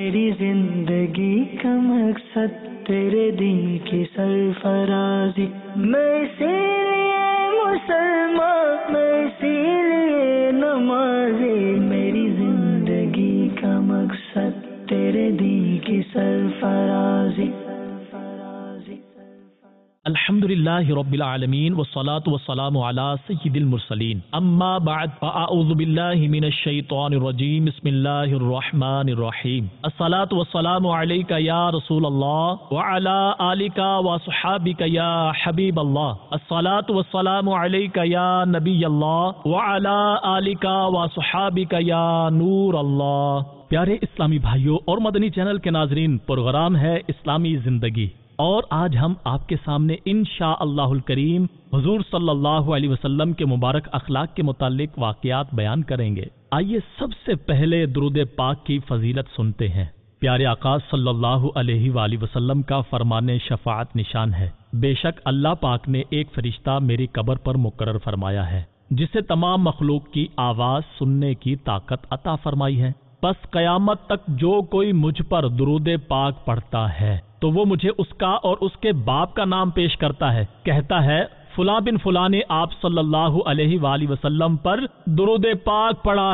میری زندگی کا مقصد تیرے دین کی سرفرازی، میں اسی لیے مسلمان، میں اسی لیے نمازی، میری زندگی کا مقصد تیرے دین کی سرفرازی۔ الحمدللہ رب العالمین والصلاة والسلام علی سید المرسلین، اما بعد فاعوذ باللہ من الشیطان الرجیم، بسم اللہ الرحمن الرحیم، الصلاة والسلام علیک یا رسول اللہ وعلی آلک وصحابک یا حبیب اللہ، الصلاة والسلام علیک یا نبی اللہ وعلی آلک وصحابک یا نور اللہ۔ پیارے اسلامی بھائیوں اور مدنی چینل کے ناظرین، پروگرام ہے اسلامی زندگی، اور آج ہم آپ کے سامنے انشاءاللہ الکریم حضور صلی اللہ علیہ وسلم کے مبارک اخلاق کے متعلق واقعات بیان کریں گے۔ آئیے سب سے پہلے درود پاک کی فضیلت سنتے ہیں۔ پیارے آقا صلی اللہ علیہ وآلہ وسلم کا فرمان شفاعت نشان ہے، بے شک اللہ پاک نے ایک فرشتہ میری قبر پر مقرر فرمایا ہے جسے تمام مخلوق کی آواز سننے کی طاقت عطا فرمائی ہے، بس قیامت تک جو کوئی مجھ پر درود پاک پڑھتا ہے تو وہ مجھے اس کا اور اس کے باپ کا نام پیش کرتا ہے، کہتا ہے فلاں بن فلاں نے آپ صلی اللہ علیہ وآلہ وسلم پر درود پاک پڑھا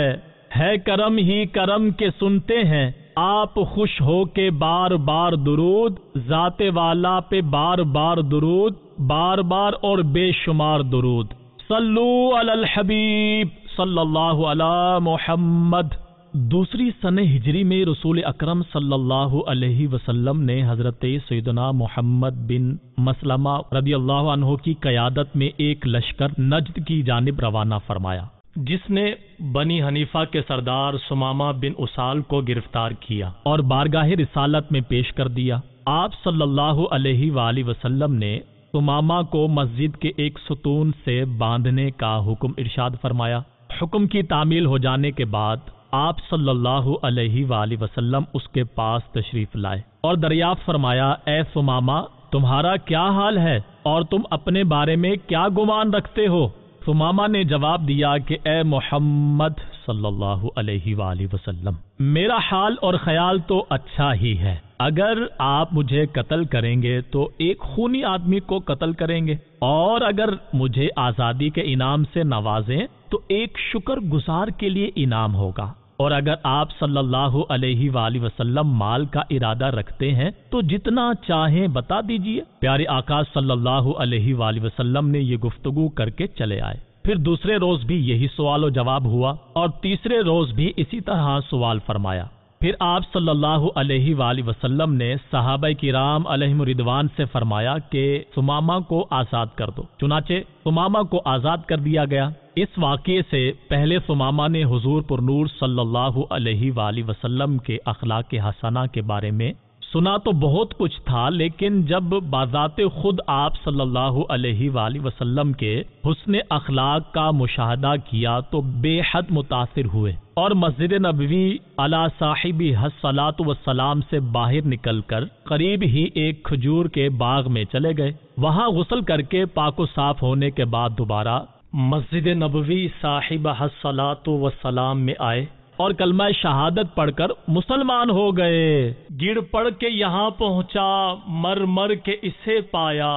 ہے کرم ہی کرم کے سنتے ہیں آپ، خوش ہو کے بار بار درود، ذات والا پہ بار بار درود، بار بار اور بے شمار درود، صلو علی الحبیب صلی اللہ علی محمد۔ دوسری سنہ ہجری میں رسول اکرم صلی اللہ علیہ وسلم نے حضرت سیدنا محمد بن مسلمہ رضی اللہ عنہ کی قیادت میں ایک لشکر نجد کی جانب روانہ فرمایا، جس نے بنی حنیفہ کے سردار سمامہ بن اسال کو گرفتار کیا اور بارگاہ رسالت میں پیش کر دیا۔ آپ صلی اللہ علیہ وآلہ وسلم نے سمامہ کو مسجد کے ایک ستون سے باندھنے کا حکم ارشاد فرمایا۔ حکم کی تعمیل ہو جانے کے بعد آپ صلی اللہ علیہ وآلہ وسلم اس کے پاس تشریف لائے اور دریافت فرمایا، اے سمامہ تمہارا کیا حال ہے اور تم اپنے بارے میں کیا گمان رکھتے ہو؟ سمامہ نے جواب دیا کہ اے محمد صلی اللہ علیہ وآلہ وسلم، میرا حال اور خیال تو اچھا ہی ہے، اگر آپ مجھے قتل کریں گے تو ایک خونی آدمی کو قتل کریں گے، اور اگر مجھے آزادی کے انعام سے نوازیں تو ایک شکر گزار کے لیے انعام ہوگا، اور اگر آپ صلی اللہ علیہ وآلہ وسلم مال کا ارادہ رکھتے ہیں تو جتنا چاہیں بتا دیجئے۔ پیارے آقا صلی اللہ علیہ وآلہ وسلم نے یہ گفتگو کر کے چلے آئے۔ پھر دوسرے روز بھی یہی سوال و جواب ہوا اور تیسرے روز بھی اسی طرح سوال فرمایا۔ پھر آپ صلی اللہ علیہ وآلہ وسلم نے صحابہ کرام علیہم رضوان سے فرمایا کہ سمامہ کو آزاد کر دو، چنانچہ سمامہ کو آزاد کر دیا گیا۔ اس واقعے سے پہلے سمامہ نے حضور پر نور صلی اللہ علیہ وآلہ وسلم کے اخلاق حسنہ کے بارے میں سنا تو بہت کچھ تھا، لیکن جب بذات خود آپ صلی اللہ علیہ وآلہ وسلم کے حسن اخلاق کا مشاہدہ کیا تو بے حد متاثر ہوئے اور مسجد نبوی علی صاحبہ الصلاۃ والسلام سے باہر نکل کر قریب ہی ایک کھجور کے باغ میں چلے گئے۔ وہاں غسل کر کے پاک و صاف ہونے کے بعد دوبارہ مسجد نبوی صاحبہ الصلاۃ والسلام میں آئے اور کلمہ شہادت پڑھ کر مسلمان ہو گئے۔ گڑ پڑھ کے یہاں پہنچا، مر مر کے اسے پایا،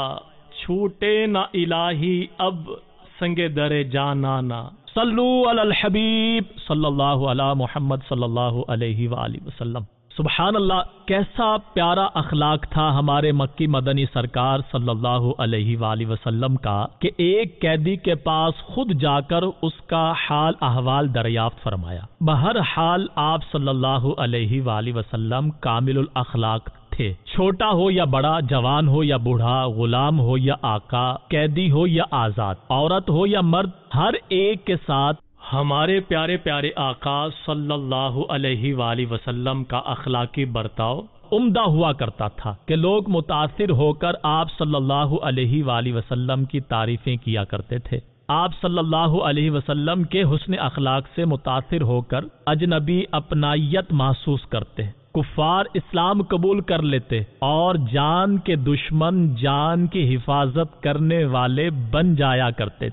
چھوٹے نہ الہی اب سنگ در جانانا، صلو علی الحبیب صلی اللہ علی محمد صلی اللہ علیہ وآلہ وسلم۔ سبحان اللہ، کیسا پیارا اخلاق تھا ہمارے مکی مدنی سرکار صلی اللہ علیہ وآلہ وسلم کا کہ ایک قیدی کے پاس خود جا کر اس کا حال احوال دریافت فرمایا۔ بہرحال آپ صلی اللہ علیہ وآلہ وسلم کامل الاخلاق تھے، چھوٹا ہو یا بڑا، جوان ہو یا بوڑھا، غلام ہو یا آقا، قیدی ہو یا آزاد، عورت ہو یا مرد، ہر ایک کے ساتھ ہمارے پیارے پیارے آقا صلی اللہ علیہ وآلہ وسلم کا اخلاقی برتاؤ عمدہ ہوا کرتا تھا کہ لوگ متاثر ہو کر آپ صلی اللہ علیہ وآلہ وسلم کی تعریفیں کیا کرتے تھے۔ آپ صلی اللہ علیہ وسلم کے حسن اخلاق سے متاثر ہو کر اجنبی اپنائیت محسوس کرتے، کفار اسلام قبول کر لیتے اور جان کے دشمن جان کی حفاظت کرنے والے بن جایا کرتے تھے۔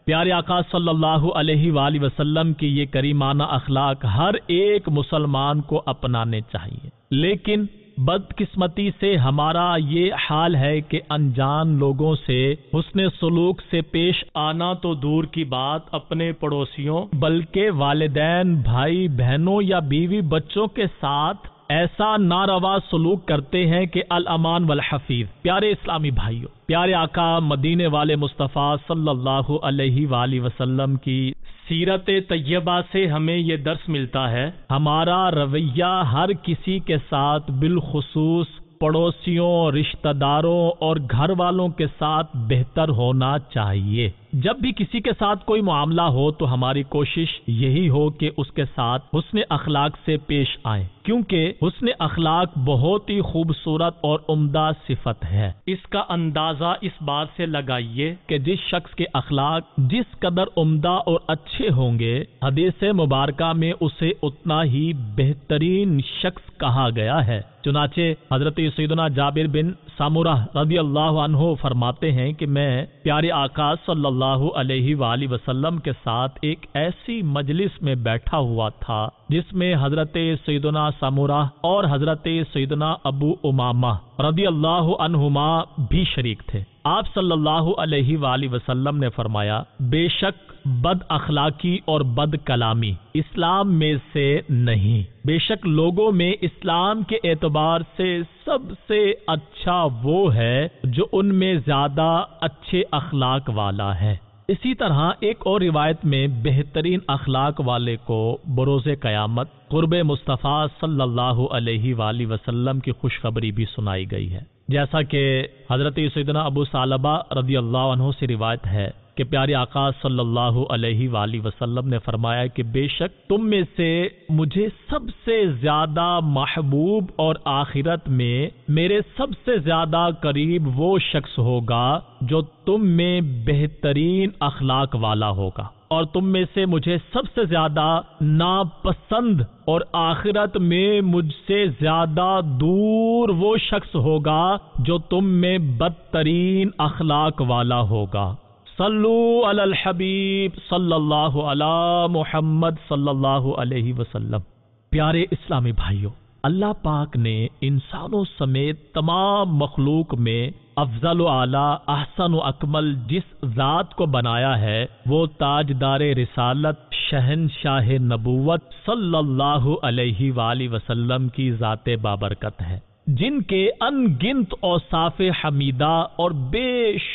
پیارے آقا صلی اللہ علیہ وآلہ وسلم کی یہ کریمانہ اخلاق ہر ایک مسلمان کو اپنانے چاہیے، لیکن بدقسمتی سے ہمارا یہ حال ہے کہ انجان لوگوں سے حسن سلوک سے پیش آنا تو دور کی بات، اپنے پڑوسیوں بلکہ والدین، بھائی بہنوں یا بیوی بچوں کے ساتھ ایسا ناروا سلوک کرتے ہیں کہ الامان والحفیظ۔ پیارے اسلامی بھائیوں، پیارے آقا مدینے والے مصطفیٰ صلی اللہ علیہ وآلہ وسلم کی سیرت طیبہ سے ہمیں یہ درس ملتا ہے، ہمارا رویہ ہر کسی کے ساتھ بالخصوص پڑوسیوں، رشتہ داروں اور گھر والوں کے ساتھ بہتر ہونا چاہیے۔ جب بھی کسی کے ساتھ کوئی معاملہ ہو تو ہماری کوشش یہی ہو کہ اس کے ساتھ حسن اخلاق سے پیش آئیں، کیونکہ حسن اخلاق بہت ہی خوبصورت اور عمدہ صفت ہے۔ اس کا اندازہ اس بات سے لگائیے کہ جس شخص کے اخلاق جس قدر عمدہ اور اچھے ہوں گے، حدیث مبارکہ میں اسے اتنا ہی بہترین شخص کہا گیا ہے۔ چنانچہ حضرت سیدنا جابر بن سامورہ رضی اللہ عنہ فرماتے ہیں کہ میں پیارے آقا صلی اللہ علیہ وآلہ وسلم کے ساتھ ایک ایسی مجلس میں بیٹھا ہوا تھا جس میں حضرت سیدنا سامورہ اور حضرت سیدنا ابو امامہ رضی اللہ عنہما بھی شریک تھے۔ آپ صلی اللہ علیہ وآلہ وسلم نے فرمایا، بے شک بد اخلاقی اور بد کلامی اسلام میں سے نہیں، بے شک لوگوں میں اسلام کے اعتبار سے سب سے اچھا وہ ہے جو ان میں زیادہ اچھے اخلاق والا ہے۔ اسی طرح ایک اور روایت میں بہترین اخلاق والے کو بروز قیامت قرب مصطفیٰ صلی اللہ علیہ وآلہ وسلم کی خوشخبری بھی سنائی گئی ہے، جیسا کہ حضرت سیدنا ابو ثعلبہ رضی اللہ عنہ سے روایت ہے کہ پیارے آقا صلی اللہ علیہ وآلہ وسلم نے فرمایا کہ بے شک تم میں سے مجھے سب سے زیادہ محبوب اور آخرت میں میرے سب سے زیادہ قریب وہ شخص ہوگا جو تم میں بہترین اخلاق والا ہوگا، اور تم میں سے مجھے سب سے زیادہ ناپسند اور آخرت میں مجھ سے زیادہ دور وہ شخص ہوگا جو تم میں بدترین اخلاق والا ہوگا۔ صلو علی الحبیب صلی اللہ علی محمد صلی اللہ علیہ وسلم۔ پیارے اسلامی بھائیوں، اللہ پاک نے انسانوں سمیت تمام مخلوق میں افضل و اعلیٰ، احسن و اکمل جس ذات کو بنایا ہے وہ تاجدار رسالت، شہنشاہ نبوت صلی اللہ علیہ وآلہ وسلم کی ذات بابرکت ہے، جن کے ان گنت اوصاف حمیدہ اور بے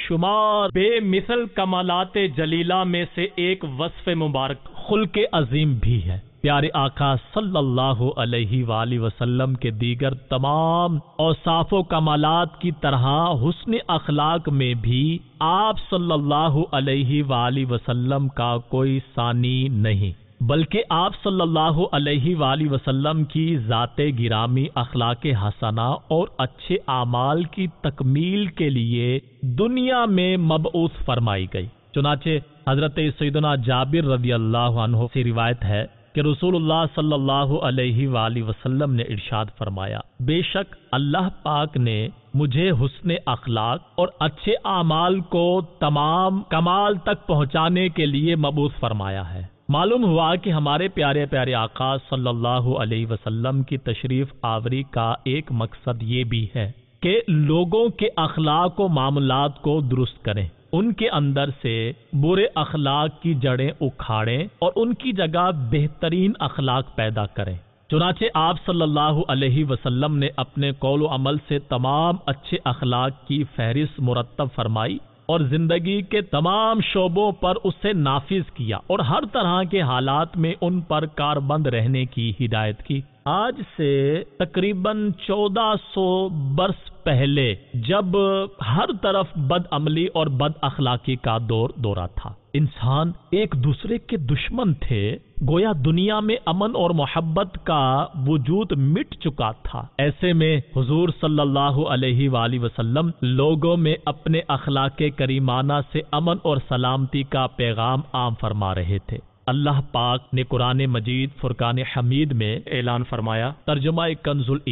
شمار بے مثل کمالات جلیلہ میں سے ایک وصف مبارک خلق عظیم بھی ہے۔ پیارے آقا صلی اللہ علیہ وآلہ وسلم کے دیگر تمام اوصاف و کمالات کی طرح حسن اخلاق میں بھی آپ صلی اللہ علیہ وآلہ وسلم کا کوئی ثانی نہیں، بلکہ آپ صلی اللہ علیہ وآلہ وسلم کی ذات گرامی اخلاق حسنہ اور اچھے اعمال کی تکمیل کے لیے دنیا میں مبعوث فرمائی گئی۔ چنانچہ حضرت سیدنا جابر رضی اللہ عنہ سے روایت ہے کہ رسول اللہ صلی اللہ علیہ وآلہ وسلم نے ارشاد فرمایا، بے شک اللہ پاک نے مجھے حسن اخلاق اور اچھے اعمال کو تمام کمال تک پہنچانے کے لیے مبعوث فرمایا ہے۔ معلوم ہوا کہ ہمارے پیارے پیارے آقا صلی اللہ علیہ وسلم کی تشریف آوری کا ایک مقصد یہ بھی ہے کہ لوگوں کے اخلاق و معاملات کو درست کریں، ان کے اندر سے برے اخلاق کی جڑیں اکھاڑیں اور ان کی جگہ بہترین اخلاق پیدا کریں۔ چنانچہ آپ صلی اللہ علیہ وسلم نے اپنے قول و عمل سے تمام اچھے اخلاق کی فہرست مرتب فرمائی اور زندگی کے تمام شعبوں پر اسے نافذ کیا اور ہر طرح کے حالات میں ان پر کاربند رہنے کی ہدایت کی۔ آج سے تقریباً 1400 برس پہلے جب ہر طرف بد عملی اور بد اخلاقی کا دورہ تھا، انسان ایک دوسرے کے دشمن تھے، گویا دنیا میں امن اور محبت کا وجود مٹ چکا تھا۔ ایسے میں حضور صلی اللہ علیہ وآلہ وسلم لوگوں میں اپنے اخلاق کریمانہ سے امن اور سلامتی کا پیغام عام فرما رہے تھے۔ اللہ پاک نے قرآن مجید فرقان حمید میں اعلان فرمایا، ترجمہ کنز الایمان،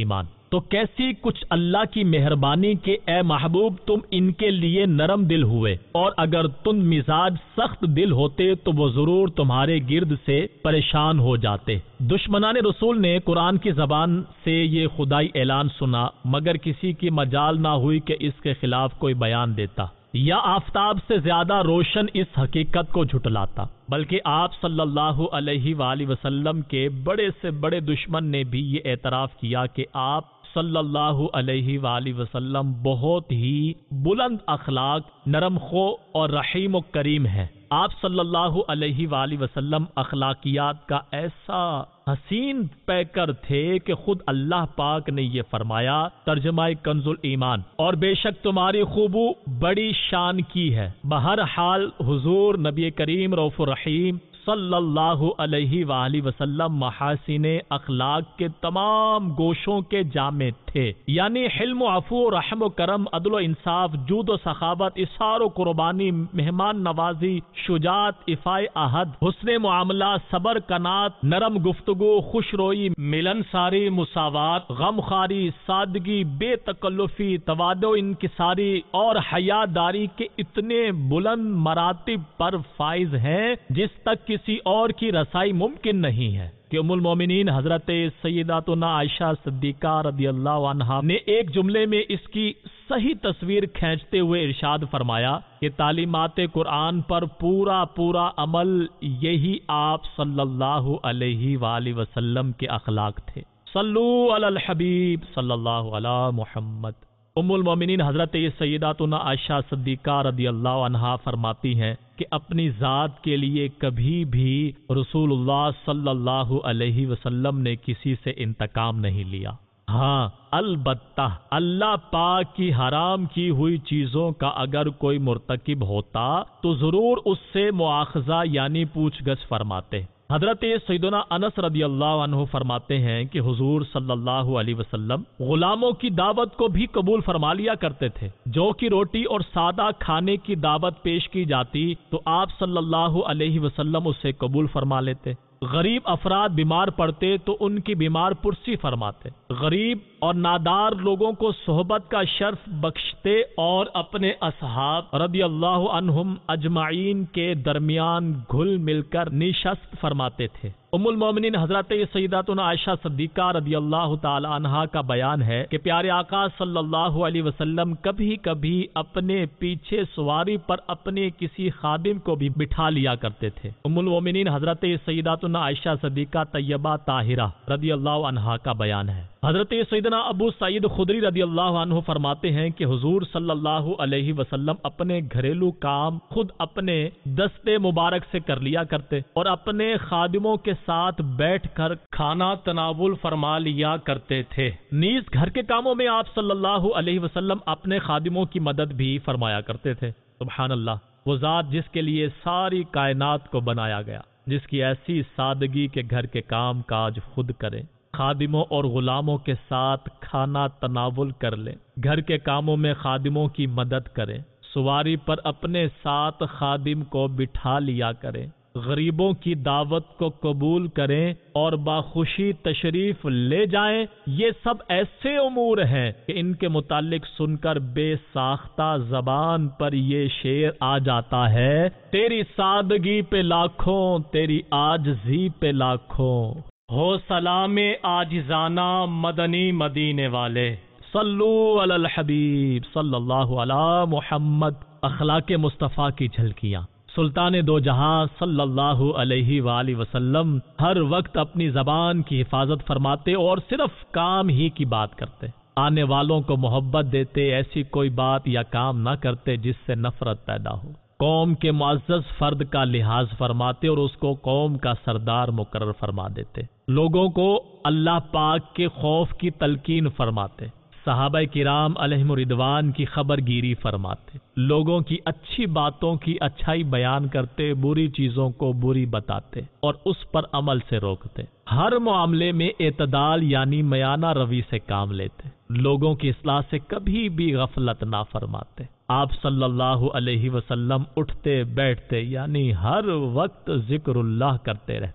تو کیسی کچھ اللہ کی مہربانی کہ اے محبوب تم ان کے لیے نرم دل ہوئے، اور اگر تم مزاج سخت دل ہوتے تو وہ ضرور تمہارے گرد سے پریشان ہو جاتے۔ دشمنان رسول نے قرآن کی زبان سے یہ خدائی اعلان سنا، مگر کسی کی مجال نہ ہوئی کہ اس کے خلاف کوئی بیان دیتا یا آفتاب سے زیادہ روشن اس حقیقت کو جھٹلاتا، بلکہ آپ صلی اللہ علیہ وآلہ وسلم کے بڑے سے بڑے دشمن نے بھی یہ اعتراف کیا کہ آپ صلی اللہ علیہ وآلہ وسلم بہت ہی بلند اخلاق، نرم خو اور رحیم و کریم ہیں۔ آپ صلی اللہ علیہ وآلہ وسلم اخلاقیات کا ایسا حسین پیکر تھے کہ خود اللہ پاک نے یہ فرمایا، ترجمہ کنز الایمان، اور بے شک تمہاری خوبو بڑی شان کی ہے۔ بہرحال حضور نبی کریم رؤوف الرحیم صلی اللہ علیہ وآلہ وسلم محاسن اخلاق کے تمام گوشوں کے جامع تھے، یعنی حلم و عفو، رحم و کرم، عدل و انصاف، جود و سخاوت، اظہار و قربانی، مہمان نوازی، شجاعت، ایفاء عہد، حسن معاملہ، صبر، قناعت، نرم گفتگو، خوش روئی، ملنساری، مساوات، غم خواری، سادگی، بے تکلفی، تواضع، انکساری اور حیا داری کے اتنے بلند مراتب پر فائز ہیں جس تک کسی اور کی رسائی ممکن نہیں ہے، کہ ام المومنین حضرت سیداتنا عائشہ صدیقہ رضی اللہ عنہا نے ایک جملے میں اس کی صحیح تصویر کھینچتے ہوئے ارشاد فرمایا کہ تعلیمات قرآن پر پورا عمل یہی آپ صلی اللہ علیہ وآلہ وسلم کے اخلاق تھے۔ صلو علی الحبیب صلی اللہ علی محمد۔ ام المومنین حضرت سیداتنا عائشہ صدیقہ رضی اللہ عنہا فرماتی ہیں کہ اپنی ذات کے لیے کبھی بھی رسول اللہ صلی اللہ علیہ وسلم نے کسی سے انتقام نہیں لیا۔ ہاں البتہ اللہ پاک کی حرام کی ہوئی چیزوں کا اگر کوئی مرتکب ہوتا تو ضرور اس سے مواخذہ یعنی پوچھ گچھ فرماتے۔ حضرت سیدنا انس رضی اللہ عنہ فرماتے ہیں کہ حضور صلی اللہ علیہ وسلم غلاموں کی دعوت کو بھی قبول فرما لیا کرتے تھے۔ جو کی روٹی اور سادہ کھانے کی دعوت پیش کی جاتی تو آپ صلی اللہ علیہ وسلم اسے قبول فرما لیتے۔ غریب افراد بیمار پڑتے تو ان کی بیمار پرسی فرماتے۔ غریب اور نادار لوگوں کو صحبت کا شرف بخشتے اور اپنے اصحاب رضی اللہ عنہم اجمعین کے درمیان گھل مل کر نشست فرماتے تھے۔ ام المومنین حضرت سیداتنا عائشہ صدیقہ رضی اللہ تعالی عنہا کا بیان ہے کہ پیارے آقا صلی اللہ علیہ وسلم کبھی کبھی اپنے پیچھے سواری پر اپنے کسی خادم کو بھی بٹھا لیا کرتے تھے۔ ام المومنین حضرت سیداتنا عائشہ صدیقہ طیبہ طاہرہ رضی اللہ عنہا کا بیان ہے۔ حضرت سیدنا ابو سعید خدری رضی اللہ عنہ فرماتے ہیں کہ حضور صلی اللہ علیہ وسلم اپنے گھریلو کام خود اپنے دستے مبارک سے کر لیا کرتے اور اپنے خادموں کے ساتھ بیٹھ کر کھانا تناول فرما لیا کرتے تھے۔ نیز گھر کے کاموں میں آپ صلی اللہ علیہ وسلم اپنے خادموں کی مدد بھی فرمایا کرتے تھے۔ سبحان اللہ، وہ ذات جس کے لیے ساری کائنات کو بنایا گیا، جس کی ایسی سادگی کے گھر کے کام کاج خود کرے، خادموں اور غلاموں کے ساتھ کھانا تناول کر لیں، گھر کے کاموں میں خادموں کی مدد کریں، سواری پر اپنے ساتھ خادم کو بٹھا لیا کریں، غریبوں کی دعوت کو قبول کریں اور باخوشی تشریف لے جائیں، یہ سب ایسے امور ہیں کہ ان کے متعلق سن کر بے ساختہ زبان پر یہ شعر آ جاتا ہے، تیری سادگی پہ لاکھوں، تیری عاجزی پہ لاکھوں، ہو سلام عاجزانہ مدنی مدینے والے۔ صلو علی الحبیب صلی اللہ علی محمد۔ اخلاق مصطفیٰ کی جھلکیاں۔ سلطان دو جہاں صلی اللہ علیہ وآلہ وسلم ہر وقت اپنی زبان کی حفاظت فرماتے اور صرف کام ہی کی بات کرتے، آنے والوں کو محبت دیتے، ایسی کوئی بات یا کام نہ کرتے جس سے نفرت پیدا ہو، قوم کے معزز فرد کا لحاظ فرماتے اور اس کو قوم کا سردار مقرر فرما دیتے، لوگوں کو اللہ پاک کے خوف کی تلقین فرماتے، صحابہ کرام علیہم رضوان کی خبر گیری فرماتے، لوگوں کی اچھی باتوں کی اچھائی بیان کرتے، بری چیزوں کو بری بتاتے اور اس پر عمل سے روکتے، ہر معاملے میں اعتدال یعنی میانہ روی سے کام لیتے، لوگوں کی اصلاح سے کبھی بھی غفلت نہ فرماتے۔ آپ صلی اللہ علیہ وسلم اٹھتے بیٹھتے یعنی ہر وقت ذکر اللہ کرتے رہتے،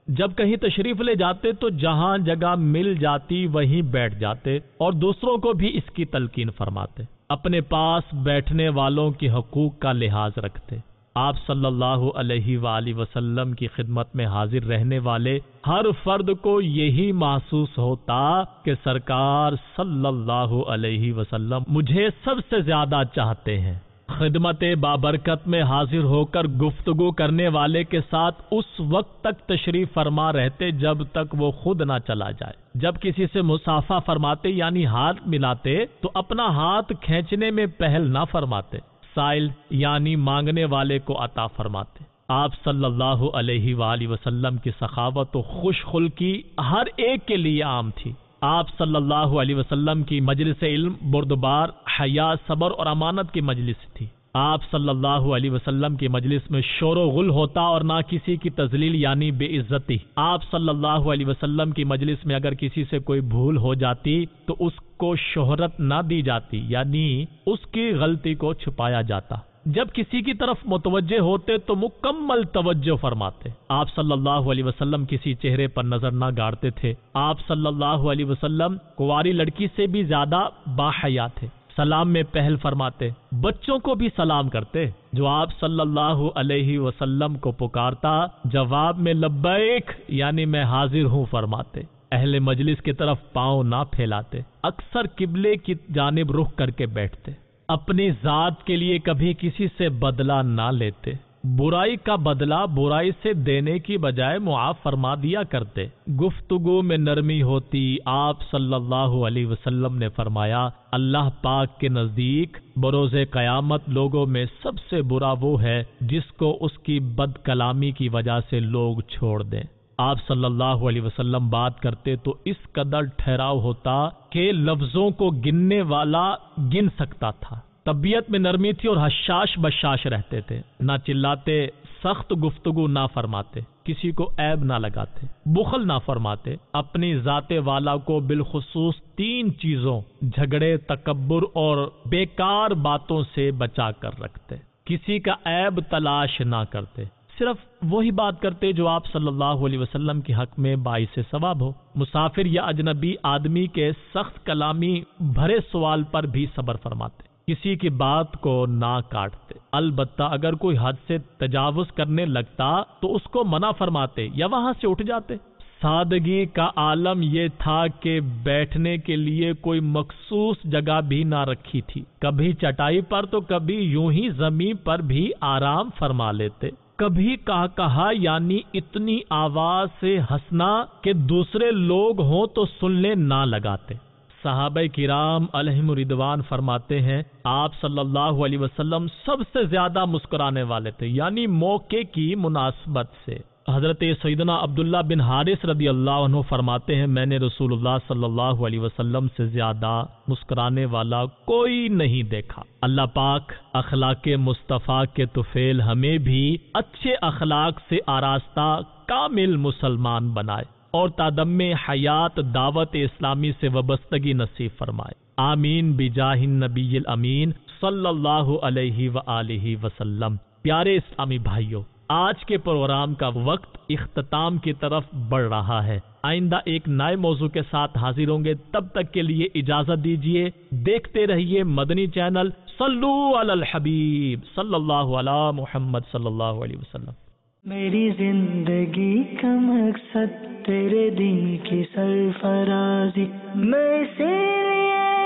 جب کہیں تشریف لے جاتے تو جہاں جگہ مل جاتی وہیں بیٹھ جاتے اور دوسروں کو بھی اس کی تلقین فرماتے۔ اپنے پاس بیٹھنے والوں کے حقوق کا لحاظ رکھتے۔ آپ صلی اللہ علیہ وآلہ وسلم کی خدمت میں حاضر رہنے والے ہر فرد کو یہی محسوس ہوتا کہ سرکار صلی اللہ علیہ وسلم مجھے سب سے زیادہ چاہتے ہیں۔ خدمت بابرکت میں حاضر ہو کر گفتگو کرنے والے کے ساتھ اس وقت تک تشریف فرما رہتے جب تک وہ خود نہ چلا جائے۔ جب کسی سے مصافحہ فرماتے یعنی ہاتھ ملاتے تو اپنا ہاتھ کھینچنے میں پہل نہ فرماتے، سائل یعنی مانگنے والے کو عطا فرماتے۔ آپ صلی اللہ علیہ وآلہ وسلم کی سخاوت و خوش خلقی ہر ایک کے لیے عام تھی۔ آپ صلی اللہ علیہ وسلم کی مجلس علم بردبار، حیا، صبر اور امانت کی مجلس تھی۔ آپ صلی اللہ علیہ وسلم کی مجلس میں شور و غل ہوتا اور نہ کسی کی تذلیل یعنی بے عزتی۔ آپ صلی اللہ علیہ وسلم کی مجلس میں اگر کسی سے کوئی بھول ہو جاتی تو اس کو شہرت نہ دی جاتی یعنی اس کی غلطی کو چھپایا جاتا۔ جب کسی کی طرف متوجہ ہوتے تو مکمل توجہ فرماتے۔ آپ صلی اللہ علیہ وسلم کسی چہرے پر نظر نہ گاڑتے تھے۔ آپ صلی اللہ علیہ وسلم کنواری لڑکی سے بھی زیادہ باحیا تھے۔ سلام میں پہل فرماتے، بچوں کو بھی سلام کرتے۔ جو آپ صلی اللہ علیہ وسلم کو پکارتا جواب میں لبیک یعنی میں حاضر ہوں فرماتے۔ اہل مجلس کی طرف پاؤں نہ پھیلاتے، اکثر قبلے کی جانب رخ کر کے بیٹھتے۔ اپنی ذات کے لیے کبھی کسی سے بدلہ نہ لیتے، برائی کا بدلہ برائی سے دینے کی بجائے معاف فرما دیا کرتے۔ گفتگو میں نرمی ہوتی۔ آپ صلی اللہ علیہ وسلم نے فرمایا، اللہ پاک کے نزدیک بروز قیامت لوگوں میں سب سے برا وہ ہے جس کو اس کی بد کلامی کی وجہ سے لوگ چھوڑ دیں۔ آپ صلی اللہ علیہ وسلم بات کرتے تو اس قدر ٹھہراؤ ہوتا کہ لفظوں کو گننے والا گن سکتا تھا۔ طبیعت میں نرمی تھی اور حشاش بشاش رہتے تھے، نہ چلاتے، سخت گفتگو نہ فرماتے، کسی کو عیب نہ لگاتے، بخل نہ فرماتے۔ اپنی ذات والا کو بالخصوص 3 چیزوں جھگڑے، تکبر اور بیکار باتوں سے بچا کر رکھتے۔ کسی کا عیب تلاش نہ کرتے، صرف وہی بات کرتے جو آپ صلی اللہ علیہ وسلم کے حق میں باعث ثواب ہو۔ مسافر یا اجنبی آدمی کے سخت کلامی بھرے سوال پر بھی صبر فرماتے، کسی کی بات کو نہ کاٹتے۔ البتہ اگر کوئی حد سے تجاوز کرنے لگتا تو اس کو منع فرماتے یا وہاں سے اٹھ جاتے۔ سادگی کا عالم یہ تھا کہ بیٹھنے کے لیے کوئی مخصوص جگہ بھی نہ رکھی تھی، کبھی چٹائی پر تو کبھی یوں ہی زمین پر بھی آرام فرما لیتے۔ کبھی کہا یعنی اتنی آواز سے ہنسنا کہ دوسرے لوگ ہوں تو سننے نہ لگاتے۔ صحابہ کرام علیہم رضوان فرماتے ہیں، آپ صلی اللہ علیہ وسلم سب سے زیادہ مسکرانے والے تھے یعنی موقع کی مناسبت سے۔ حضرت سیدنا عبداللہ بن حارث رضی اللہ عنہ فرماتے ہیں، میں نے رسول اللہ صلی اللہ علیہ وسلم سے زیادہ مسکرانے والا کوئی نہیں دیکھا۔ اللہ پاک اخلاق مصطفیٰ کے طفیل ہمیں بھی اچھے اخلاق سے آراستہ کامل مسلمان بنائے اور تادم حیات دعوت اسلامی سے وابستگی نصیب فرمائے۔ آمین بجاہ النبی الامین صلی اللہ علیہ وآلہ وسلم۔ پیارے اسلامی بھائیوں، آج کے پروگرام کا وقت اختتام کی طرف بڑھ رہا ہے۔ آئندہ ایک نئے موضوع کے ساتھ حاضر ہوں گے، تب تک کے لیے اجازت دیجیے۔ دیکھتے رہیے مدنی چینل۔ صلو علی الحبیب صلی اللہ علی محمد صلی اللہ علیہ وسلم۔ میری زندگی کا مقصد تیرے دین کی سرفرازی، میں اسی لیے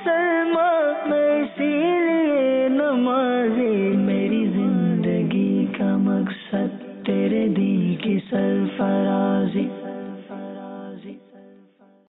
مسلمان، میں اسی لیے نمازی۔ میری زندگی کا مقصد تیرے دین کی سرفرازی،